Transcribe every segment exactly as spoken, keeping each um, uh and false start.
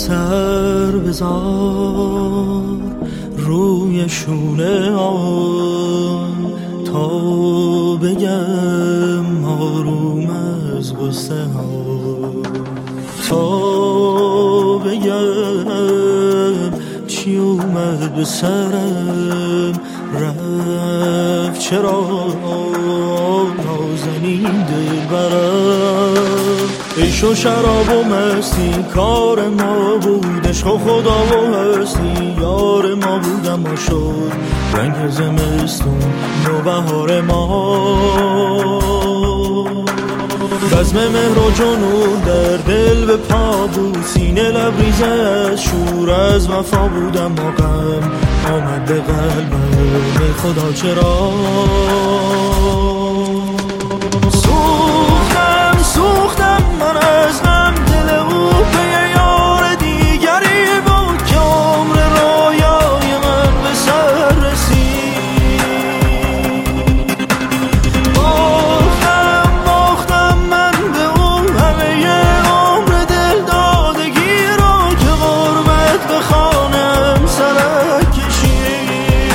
سر بذار روی شونه آن تا بگم آروم از غصه ها، تا بگم چی اومد به سرم رفت چرا نازنین دل برم. عیش و شراب و مستی کار ما بود، عشق و خدا و هستی یار ما بود، اما شد رنگ زمستون نوبهار ما. بزم مهر و جنون در دل به پا بود، سینه لبریز از شور از وفا بود، اما غم آمد به قلبم ای خدا چرا. سوختم سوختم من از غم، دل او به یار دیگری بود که عمر رویای من به سر رسید. باختم باختم من به او همه عمر دل دادگی رو که غربت به خانم سرک کشید.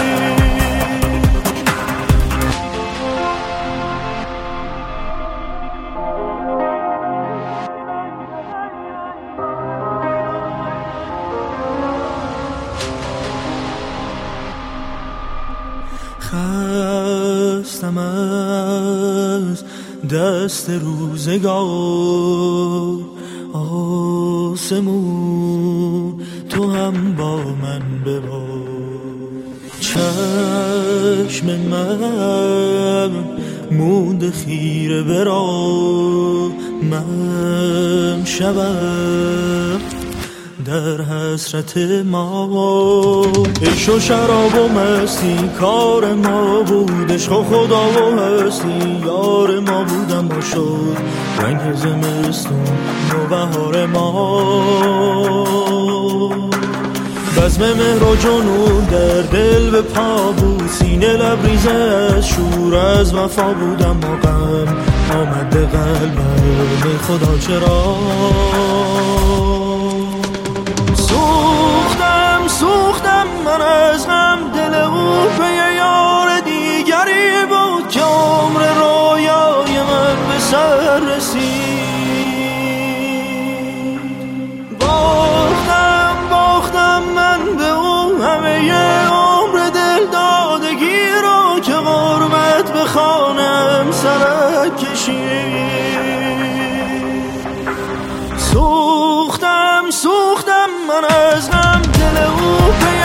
خستم از دست روزگار، آسمون تو هم با من ببار. چشم من مونده خیره به راه، من شبم در حسرت ما. عیش و شراب و مستی کار ما بود، عشق و خدا و هستی یار ما بود، اما شد رنگ زمستون نوبهار ما. بزم مهر و جنون در دل به پا بود، سینه لبریز از شور از وفا بود، اما غم آمد به قلبم ای خدا چرا. سوختم سوختم من از غم، دل او به یار دیگری بود که عمر رویای من به سر رسید. باختم باختم من به او همه عمر دل دادگی رو که غربت به خانم سرک کشید. سوختم سوختم من از غم، دل او به